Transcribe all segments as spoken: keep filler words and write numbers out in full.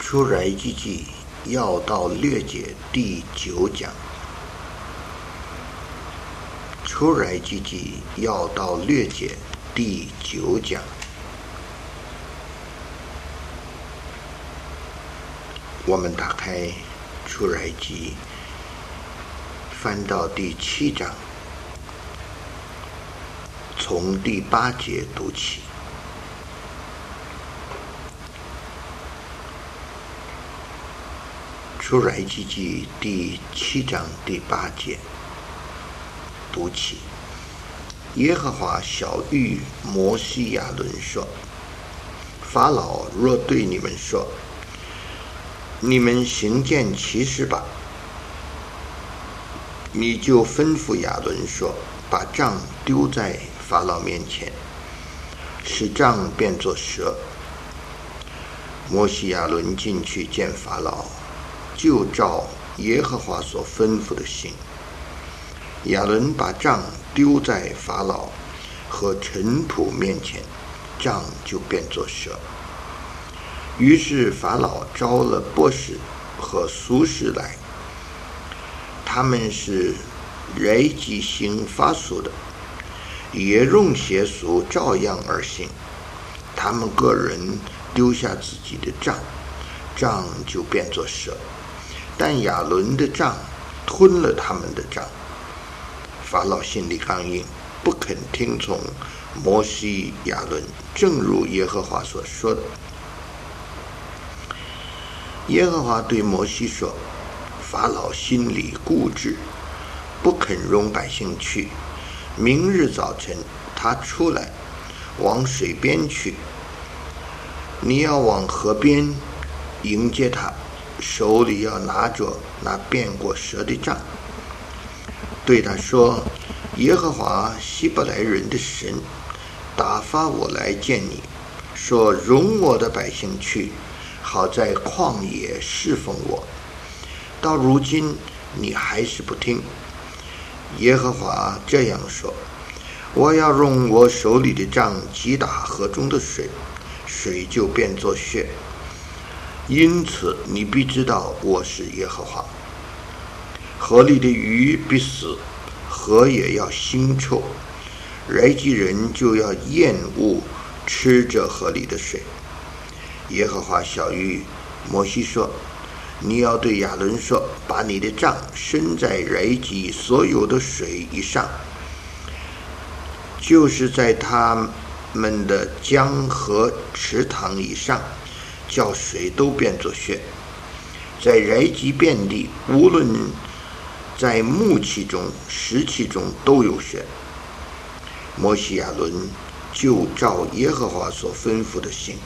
出埃及记要道略解第九讲。出埃及记要道略解第九讲。我们打开出埃及，翻到第七章，从第八节读起。出埃及记第七章第八节读起。耶和华晓谕摩西亚伦说：法老若对你们说，你们行件奇事吧，你就吩咐亚伦说，把杖丢在法老面前，使杖变作蛇。摩西亚伦进去见法老，就照耶和华所吩咐的行。亚伦把杖丢在法老和臣仆面前，杖就变作蛇。于是法老招了波士和苏士来，他们是埃及行法术的，也用邪术照样而行。他们个人丢下自己的杖，杖就变作蛇，但亚伦的杖吞了他们的杖。法老心里刚硬，不肯听从摩西亚伦，正如耶和华所说的。耶和华对摩西说：法老心里固执，不肯容百姓去。明日早晨他出来，往水边去，你要往河边迎接他，手里要拿着那变过蛇的杖，对他说：耶和华希伯来人的神打发我来见你，说容我的百姓去，好在旷野侍奉我。到如今你还是不听。耶和华这样说：我要用我手里的杖击打河中的水，水就变作血。因此你必知道我是耶和华。河里的鱼必死，河也要腥臭，埃及人就要厌恶吃这河里的水。耶和华晓谕摩西说：你要对亚伦说，把你的杖伸在埃及所有的水以上，就是在他们的江河池塘以上，叫水都变作血。在埃及遍地，无论在木器中石器中都有血。摩西亚伦就照耶和华所吩咐的行。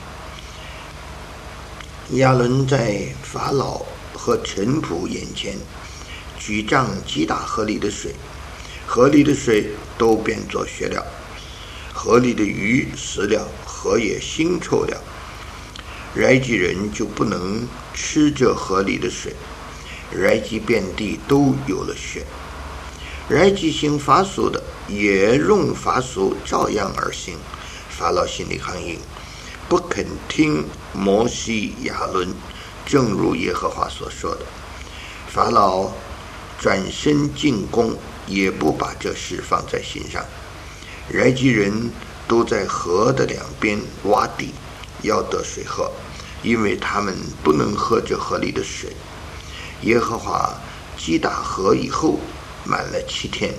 亚伦在法老和臣仆眼前举杖击打河里的水，河里的水都变作血了，河里的鱼死了，河也腥臭了。埃及人就不能吃这河里的水，埃及遍地都有了血。埃及行法术的也用法术照样而行。法老心里刚硬，不肯听摩西亚伦，正如耶和华所说的。法老转身进宫，也不把这事放在心上。埃及人都在河的两边挖地，要得水喝，因为他们不能喝这河里的水。耶和华击打河以后，满了七天。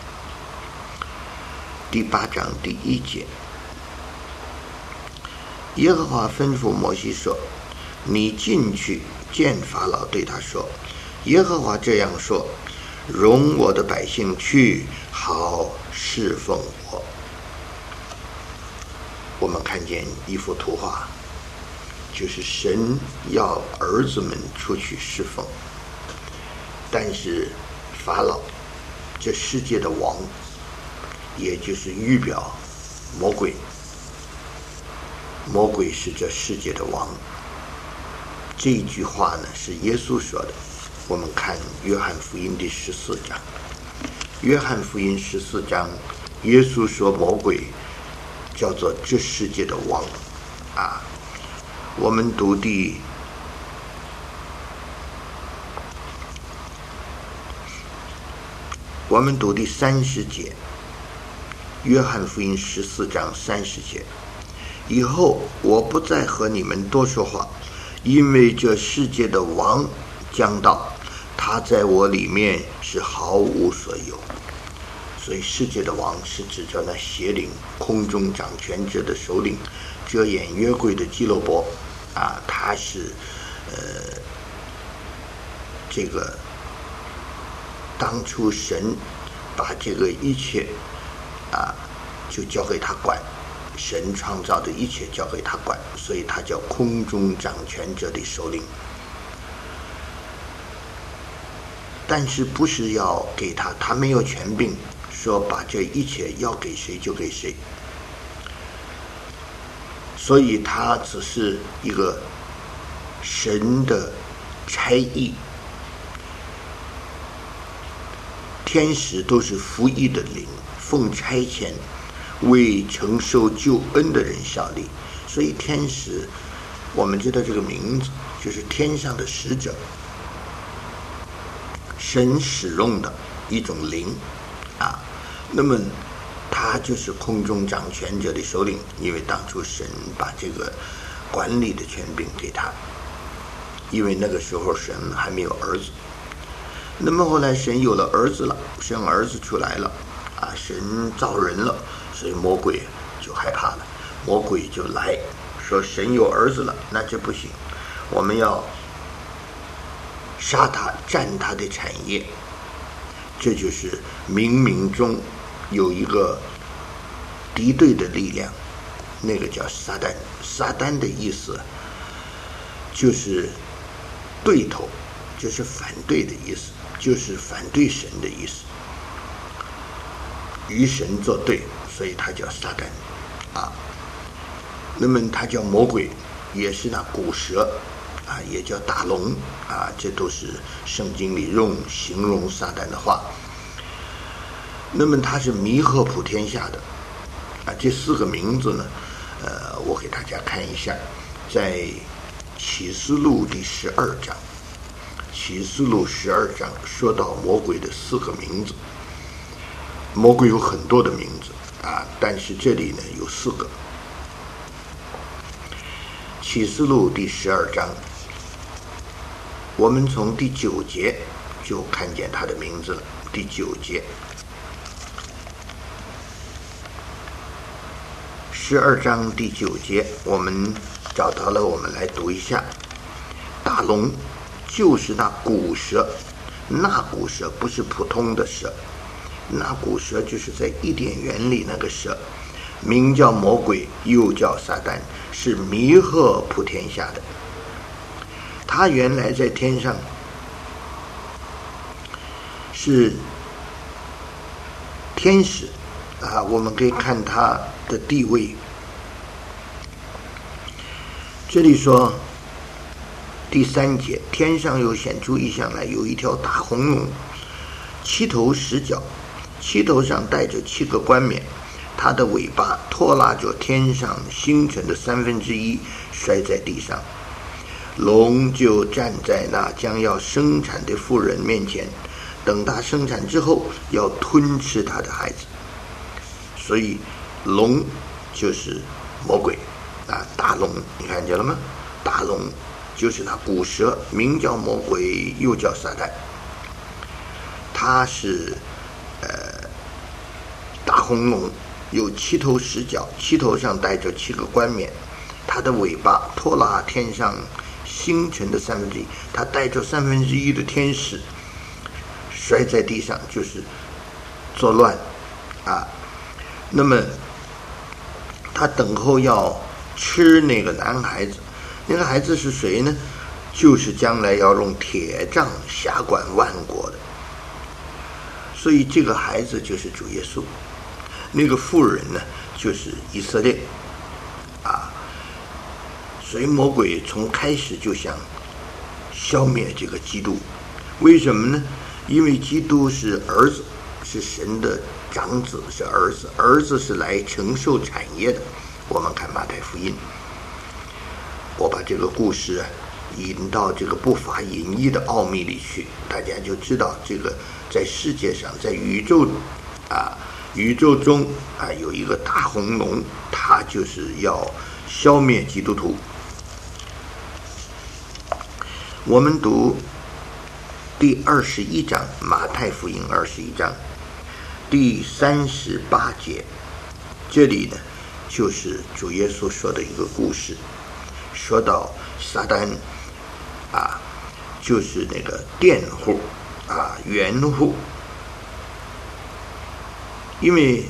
第八章第一节。耶和华吩咐摩西说：你进去见法老，对他说：耶和华这样说，容我的百姓去，好侍奉我。我们看见一幅图画，就是神要儿子们出去侍奉，但是法老这世界的王，也就是预表魔鬼，魔鬼是这世界的王。这一句话呢是耶稣说的。我们看约翰福音第十四章，约翰福音十四章，耶稣说魔鬼叫做这世界的王啊。我们读第我们读第三十节，约翰福音十四章三十节。以后我不再和你们多说话，因为这世界的王将到，他在我里面是毫无所有。所以世界的王是指着那邪灵、空中掌权者的首领，遮掩约柜的基路伯啊，他是呃这个当初神把这个一切啊就交给他管，神创造的一切交给他管，所以他叫空中掌权者的首领。但是不是要给他，他没有权柄说把这一切要给谁就给谁，所以他只是一个神的差役。天使都是服役的灵，奉差遣为承受救恩的人效力，所以天使我们知道这个名字就是天上的使者，神使用的一种灵啊。那么他就是空中掌权者的首领，因为当初神把这个管理的权柄给他，因为那个时候神还没有儿子。那么后来神有了儿子了，生儿子出来了啊，神造人了，所以魔鬼就害怕了，魔鬼就来说神有儿子了，那这不行，我们要杀他，占他的产业。这就是冥冥中有一个敌对的力量，那个叫撒旦。撒旦的意思就是对头，就是反对的意思，就是反对神的意思，与神作对，所以他叫撒旦啊。那么他叫魔鬼，也是那古蛇啊，也叫大龙啊，这都是圣经里用形容撒旦的话。那么他是弥合普天下的啊，这四个名字呢，呃，我给大家看一下，在启示录第十二章，启示录十二章说到魔鬼的四个名字。魔鬼有很多的名字啊，但是这里呢有四个。启示录第十二章，我们从第九节就看见他的名字了。第九节，十二章第九节，我们找到了，我们来读一下。大龙就是那古蛇，那古蛇不是普通的蛇，那古蛇就是在伊甸园里那个蛇，名叫魔鬼，又叫撒旦，是弥合普天下的。他原来在天上是天使啊，我们可以看他的地位。这里说第三节，天上又显出异象来，有一条大红龙，七头十角，七头上带着七个冠冕，它的尾巴拖拉着天上星辰的三分之一，摔在地上。龙就站在那将要生产的妇人面前，等他生产之后，要吞吃他的孩子。所以龙就是魔鬼啊，大龙，你看见了吗？大龙就是那古蛇，名叫魔鬼，又叫撒旦。他是呃大红龙，有七头十角，七头上带着七个冠冕，他的尾巴拖拉天上星辰的三分之一，他带着三分之一的天使摔在地上，就是作乱啊。那么他等候要吃那个男孩子，那个孩子是谁呢？就是将来要用铁杖辖管万国的。所以这个孩子就是主耶稣，那个妇人呢就是以色列啊。所以魔鬼从开始就想消灭这个基督，为什么呢？因为基督是儿子，是神的长子，是儿子，儿子是来承受产业的。我们看马太福音，我把这个故事引到这个不法隐逸的奥秘里去，大家就知道这个在世界上，在宇宙啊宇宙中啊有一个大红龙，它就是要消灭基督徒。我们读第二十一章，马太福音二十一章第三十八节，这里呢就是主耶稣说的一个故事，说到撒旦啊，就是那个佃户啊，园户，因为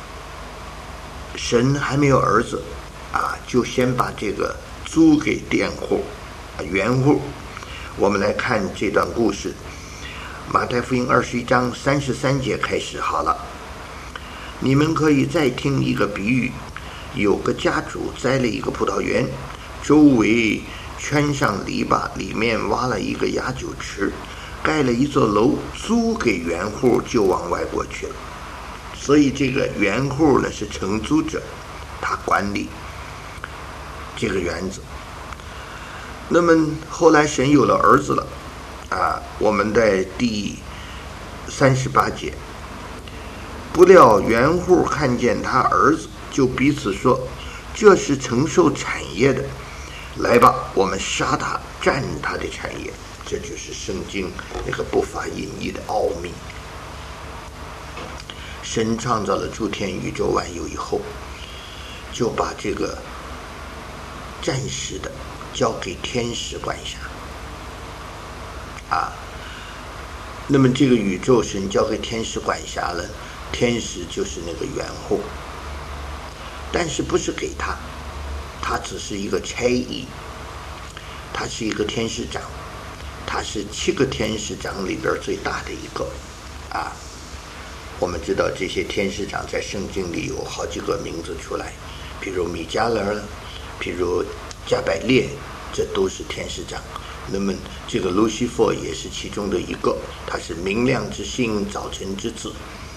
神还没有儿子啊，就先把这个租给佃户、啊、园户。我们来看这段故事，马太福音二十一章三十三节开始。好了，你们可以再听一个比喻，有个家主栽了一个葡萄园，周围圈上篱笆，里面挖了一个压酒池，盖了一座楼，租给园户，就往外国去了。所以这个园户呢是承租者，他管理这个园子。那么后来神有了儿子了啊，我们在第三十八节，不料园户看见他儿子，就彼此说，这是承受产业的，来吧，我们杀他，占他的产业。这就是圣经那个不法隐逸的奥秘。神创造了诸天宇宙万有以后，就把这个暂时的交给天使管辖啊。那么这个宇宙神交给天使管辖了，天使就是那个园户，但是不是给他，他只是一个差役，他是一个天使长，他是七个天使长里边最大的一个啊。我们知道这些天使长在圣经里有好几个名字出来，比如米迦勒，比如加百列，这都是天使长。那么这个路西弗也是其中的一个，他是明亮之星，早晨之子。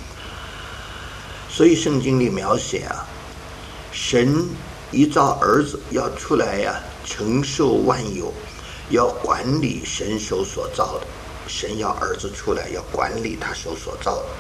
所以圣经里描写啊，神一造儿子要出来呀、啊，承受万有，要管理神手所造的。神要儿子出来，要管理他手所造的。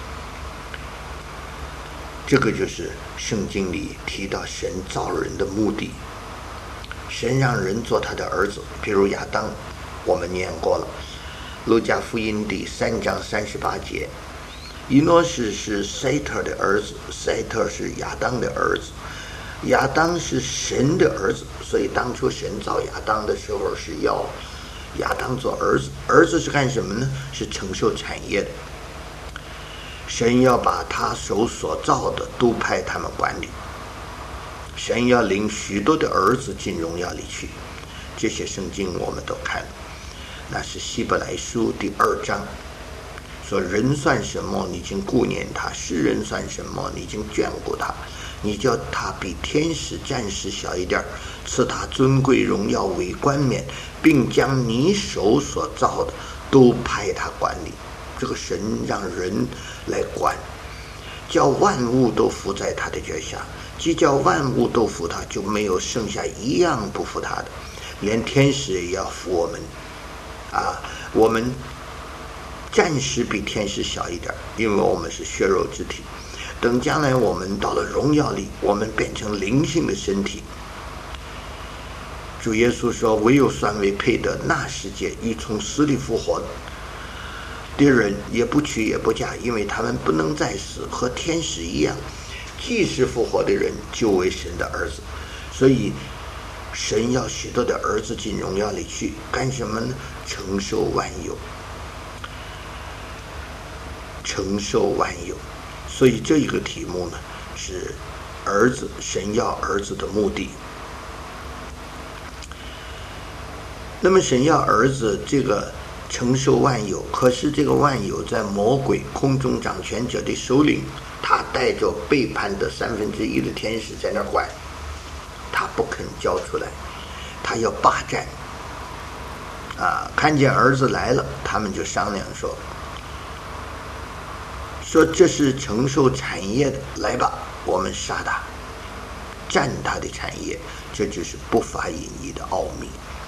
这个就是圣经里提到神造人的目的。神让人做他的儿子，比如亚当，我们念过了，路加福音第三章三十八节，以诺士是塞特的儿子，塞特是亚当的儿子，亚当是神的儿子，所以当初神造亚当的时候是要亚当做儿子。儿子是干什么呢？是承受产业的。神要把他手所造的都派他们管理，神要领许多的儿子进荣耀里去。这些圣经我们都看了，那是希伯来书第二章说，人算什么，你已经顾念他；世人算什么，你已经眷顾他。你叫他比天使战士小一点，赐他尊贵荣耀为冠冕，并将你手所造的都派他管理。这个神让人来管，叫万物都服在他的脚下，既叫万物都服他，就没有剩下一样不服他的。连天使也要服我们啊！我们暂时比天使小一点，因为我们是血肉之体。等将来我们到了荣耀里，我们变成灵性的身体。主耶稣说，唯有算为配得那世界与从死里复活的人，也不娶也不嫁，因为他们不能再死，和天使一样。既是复活的人，就为神的儿子。所以神要许多的儿子进荣耀里去，干什么呢？承受万有，承受万有。所以这一个题目呢，是儿子，神要儿子的目的。那么神要儿子这个承受万有，可是这个万有在魔鬼空中掌权者的首领，他带着背叛的三分之一的天使在那儿管，他不肯交出来，他要霸占啊！看见儿子来了，他们就商量说说这是承受产业的，来吧，我们杀他，占他的产业。这就是不法隐逸的奥秘。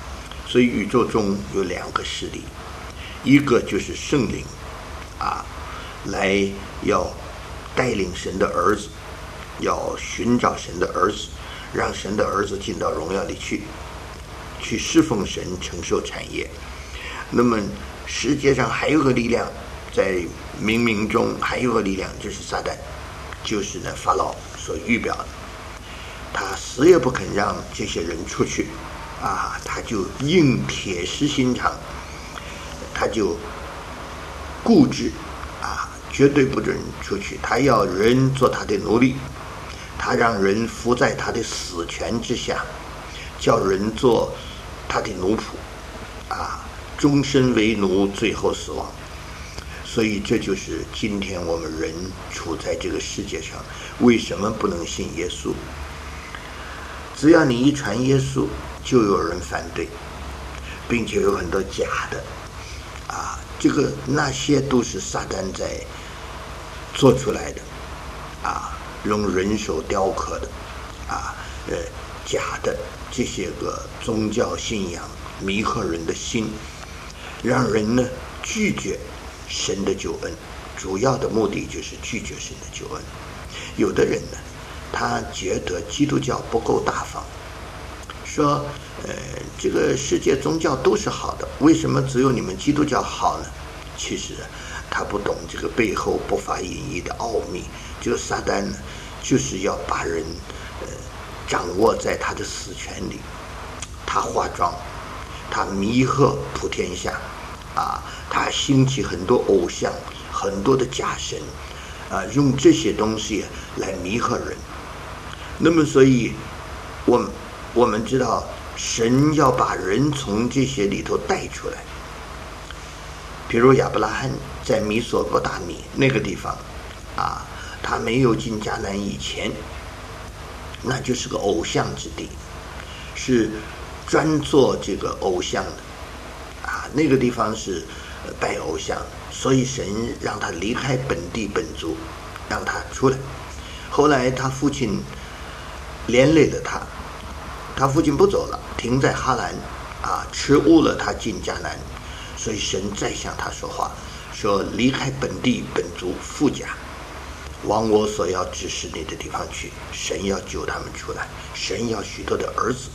所以宇宙中有两个势力，一个就是圣灵啊，来要带领神的儿子，要寻找神的儿子，让神的儿子进到荣耀里去，去侍奉神，承受产业。那么世界上还有个力量，在冥冥中还有个力量，就是撒旦，就是呢法老所预表的，他死也不肯让这些人出去啊，他就硬铁石心肠，他就固执啊，绝对不准出去，他要人做他的奴隶，他让人服在他的死权之下，叫人做他的奴仆啊，终身为奴，最后死亡。所以这就是今天我们人处在这个世界上，为什么不能信耶稣？只要你一传耶稣，就有人反对，并且有很多假的啊，这个那些都是撒旦在做出来的啊，用人手雕刻的啊，呃，假的这些个宗教信仰迷惑人的心，让人呢拒绝神的救恩，主要的目的就是拒绝神的救恩。有的人呢，他觉得基督教不够大方，说呃，这个世界宗教都是好的，为什么只有你们基督教好呢？其实他不懂这个背后不法隐逸的奥秘。这个撒旦呢，就是要把人呃掌握在他的死权里，他化妆，他迷惑普天下啊，他兴起很多偶像，很多的假神啊，用这些东西来迷惑人。那么所以我们我们知道神要把人从这些里头带出来。比如亚伯拉罕在米索波大米那个地方啊，他没有进迦南以前，那就是个偶像之地，是专做这个偶像的啊，那个地方是拜偶像，所以神让他离开本地本族，让他出来。后来他父亲连累了他，他父亲不走了，停在哈兰啊，迟误了他进迦南，所以神再向他说话，说离开本地本族父家，往我所要指示你的地方去。神要救他们出来，神要许多的儿子。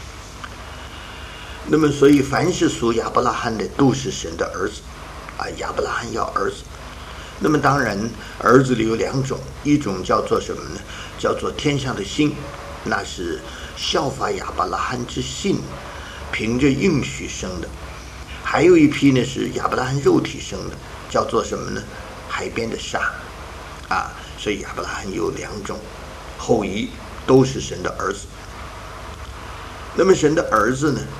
那么所以凡是属亚伯拉罕的都是神的儿子啊，亚伯拉罕要儿子。那么当然儿子里有两种，一种叫做什么呢？叫做天上的星，那是效法亚伯拉罕之信，凭着应许生的。还有一批呢是亚伯拉罕肉体生的，叫做什么呢？海边的沙啊。所以亚伯拉罕有两种后裔，都是神的儿子。那么神的儿子呢，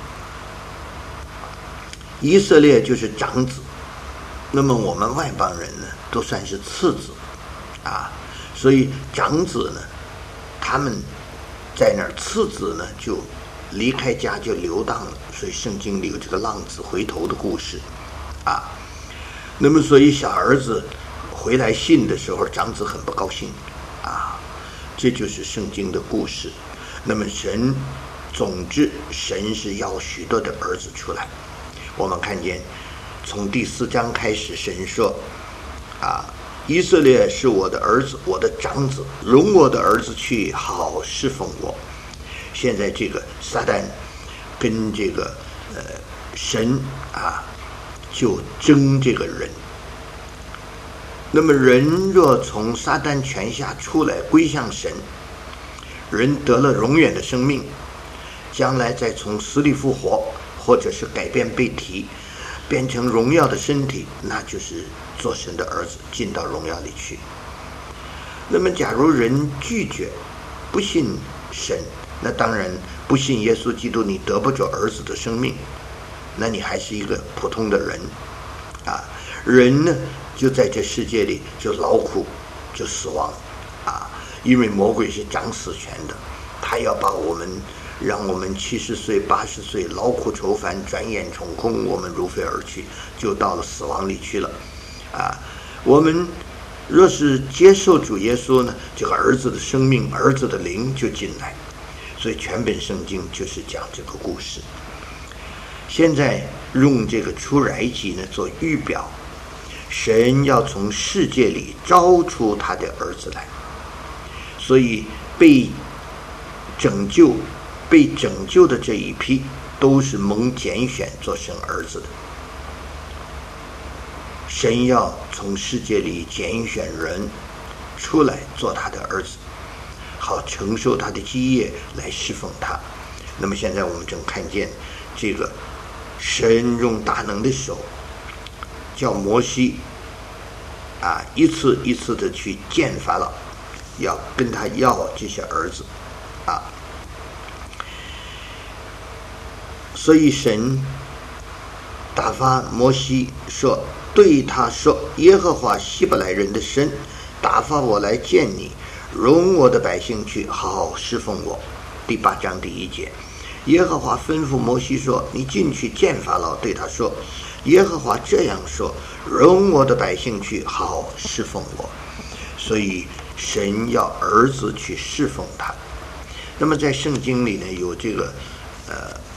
以色列就是长子，那么我们外邦人呢都算是次子啊。所以长子呢，他们在那儿，次子呢就离开家就流荡了，所以圣经里有这个浪子回头的故事啊。那么所以小儿子回来信的时候，长子很不高兴啊，这就是圣经的故事。那么神，总之神是要许多的儿子出来。我们看见从第四章开始，神说啊，以色列是我的儿子，我的长子，容我的儿子去好侍奉我。现在这个撒旦跟这个呃神啊就争这个人。那么人若从撒旦权下出来归向神，人得了永远的生命，将来再从死里复活，或者是改变被提，变成荣耀的身体，那就是做神的儿子，进到荣耀里去。那么假如人拒绝不信神，那当然不信耶稣基督，你得不着儿子的生命，那你还是一个普通的人啊。人呢就在这世界里就劳苦，就死亡啊，因为魔鬼是掌死权的，他要把我们让我们七十岁八十岁劳苦愁烦，转眼成空，我们如飞而去，就到了死亡里去了啊。我们若是接受主耶稣呢，这个儿子的生命，儿子的灵就进来。所以全本圣经就是讲这个故事。 现在用这个出埃及呢做预表，神要从世界里招出他的儿子来，所以被拯救被拯救的这一批都是蒙拣选做神儿子的。神要从世界里拣选人出来做他的儿子，好承受他的基业来侍奉他。那么现在我们正看见这个神用大能的手叫摩西啊一次一次的去见法老，要跟他要这些儿子啊。所以神打发摩西说，对他说，耶和华希伯来人的神打发我来见你，容我的百姓去好好侍奉我。第八章第一节，耶和华吩咐摩西说，你进去见法老，对他说，耶和华这样说，容我的百姓去好好侍奉我。所以神要儿子去侍奉他。那么在圣经里呢，有这个呃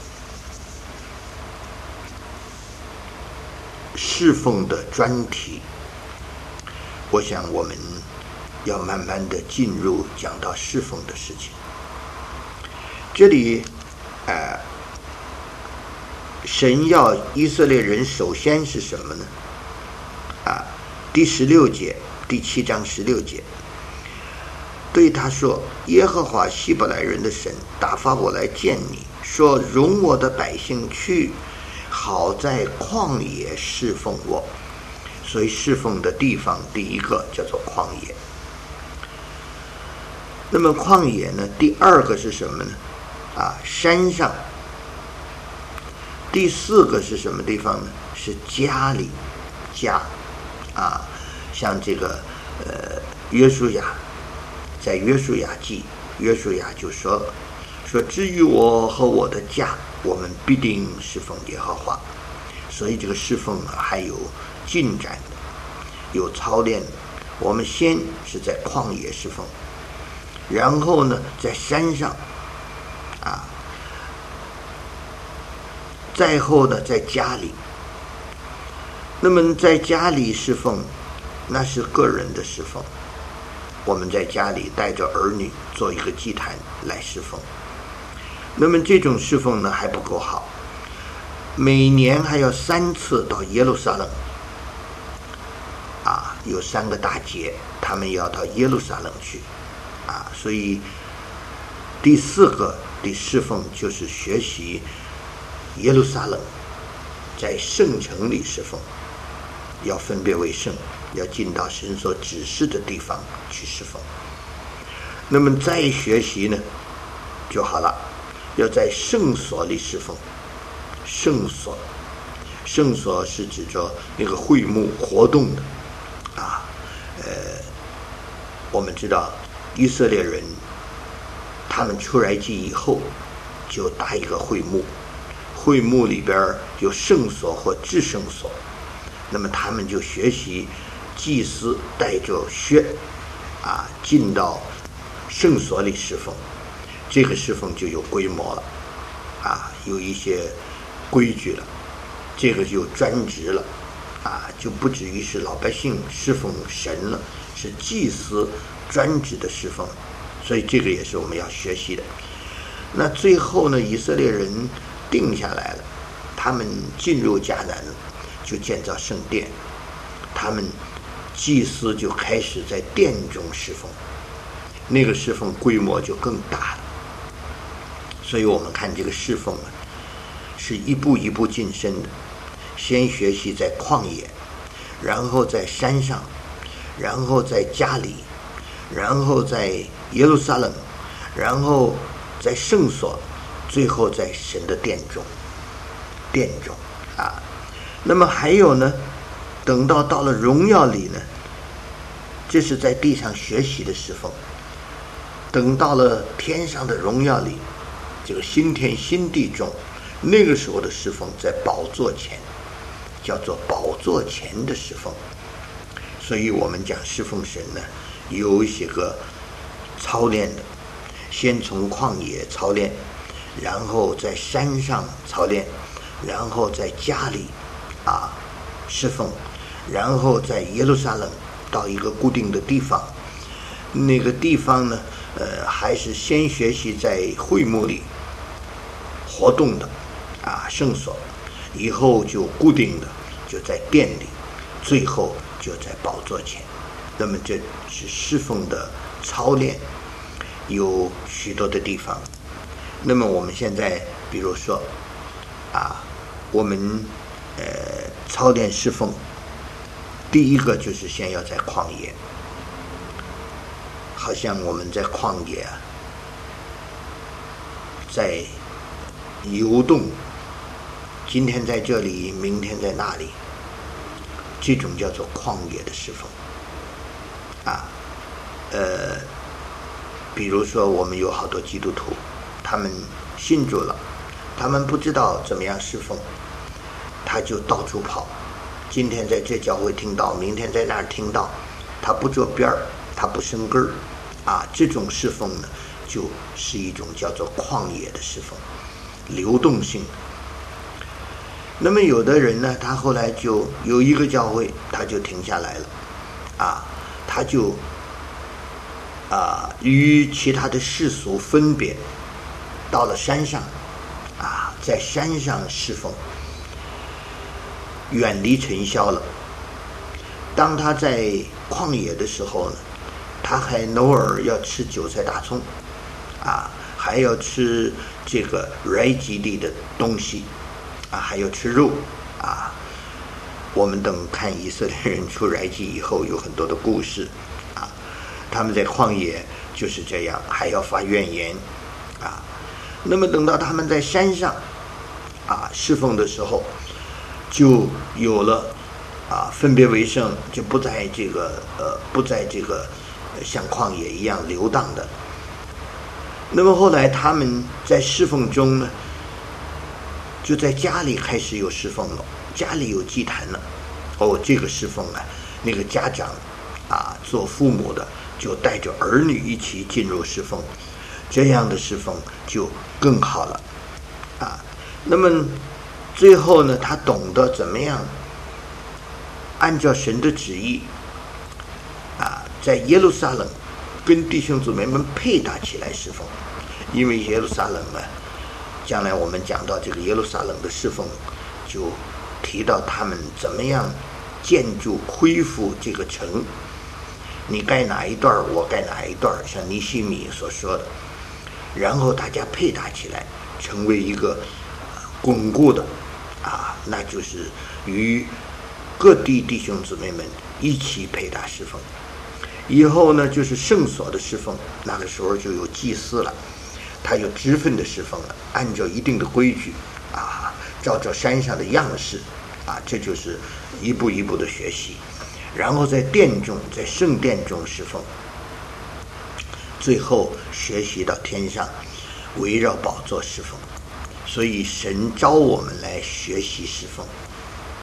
侍奉的专题，我想我们要慢慢的进入讲到侍奉的事情。这里呃神要以色列人首先是什么呢？啊，第十六节，第七章十六节，对他说，耶和华希伯来人的神打发我来见你，说容我的百姓去，好在旷野侍奉我。所以侍奉的地方第一个叫做旷野。那么旷野呢，第二个是什么呢？啊，山上。第四个是什么地方呢？是家里，家啊，像这个呃约书亚，在约书亚记，约书亚就说说至于我和我的家，我们必定侍奉耶和华。所以这个侍奉呢还有进展的，有操练的。我们先是在旷野侍奉，然后呢在山上啊，再后呢在家里。那么在家里侍奉，那是个人的侍奉，我们在家里带着儿女做一个祭坛来侍奉。那么这种侍奉呢还不够好，每年还要三次到耶路撒冷啊，有三个大节，他们要到耶路撒冷去啊。所以第四个的侍奉就是学习耶路撒冷，在圣城里侍奉，要分别为圣，要进到神所指示的地方去侍奉。那么再学习呢就好了，要在圣所里侍奉。圣所，圣所是指着那个会幕活动的啊。呃，我们知道以色列人他们出埃及以后就搭一个会幕，会幕里边有圣所或至圣所，那么他们就学习祭司带着靴啊进到圣所里侍奉，这个侍奉就有规模了啊，有一些规矩了，这个就专职了啊，就不至于是老百姓侍奉神了，是祭司专职的侍奉。所以这个也是我们要学习的。那最后呢，以色列人定下来了，他们进入迦南就建造圣殿，他们祭司就开始在殿中侍奉，那个侍奉规模就更大了。所以我们看这个侍奉啊，是一步一步晋升的，先学习在旷野，然后在山上，然后在家里，然后在耶路撒冷，然后在圣所，最后在神的殿中殿中啊。那么还有呢，等到到了荣耀里呢，这是在地上学习的侍奉，等到了天上的荣耀里，这个新天新地中，那个时候的侍奉在宝座前，叫做宝座前的侍奉。所以我们讲侍奉神呢，有一些个操练的，先从旷野操练，然后在山上操练， 然后在家里啊侍奉，然后在耶路撒冷到一个固定的地方，那个地方呢，呃，还是先学习在会幕里活动的啊圣所，以后就固定的就在殿里，最后就在宝座前。那么这是侍奉的操练，有许多的地方。那么我们现在比如说啊，我们呃操练侍奉，第一个就是先要在旷野，好像我们在旷野啊，在游动，今天在这里，明天在那里，这种叫做旷野的侍奉啊。呃，比如说我们有好多基督徒，他们信主了，他们不知道怎么样侍奉，他就到处跑，今天在这教会听到，明天在那儿听到，他不着边儿，他不生根儿啊。这种侍奉呢，就是一种叫做旷野的侍奉，流动性。那么有的人呢，他后来就有一个教会，他就停下来了啊，他就啊与其他的世俗分别，到了山上啊，在山上侍奉，远离尘嚣了。当他在旷野的时候呢，他还偶尔要吃韭菜大葱啊，还要吃这个埃及地的东西啊，还要吃肉啊。我们等看以色列人出埃及以后，有很多的故事啊，他们在旷野就是这样，还要发怨言啊。那么等到他们在山上啊侍奉的时候，就有了啊分别为圣，就不在这个呃不在这个像旷野一样流荡的。那么后来他们在侍奉中呢，就在家里开始有侍奉了，家里有祭坛了。哦，这个侍奉啊，那个家长啊，做父母的就带着儿女一起进入侍奉，这样的侍奉就更好了啊。那么最后呢，他懂得怎么样按照神的旨意啊，在耶路撒冷跟弟兄姊妹们配搭起来侍奉。因为耶路撒冷啊，将来我们讲到这个耶路撒冷的侍奉，就提到他们怎么样建筑恢复这个城，你盖哪一段我盖哪一段，像尼希米所说的，然后大家配搭起来成为一个巩固的啊，那就是与各地弟兄姊妹们一起配搭侍奉。以后呢，就是圣所的侍奉，那个时候就有祭司了，他有职分的侍奉了，按照一定的规矩啊，照照山上的样式啊，这就是一步一步的学习。然后在殿中，在圣殿中侍奉，最后学习到天上，围绕宝座侍奉。所以神召我们来学习侍奉。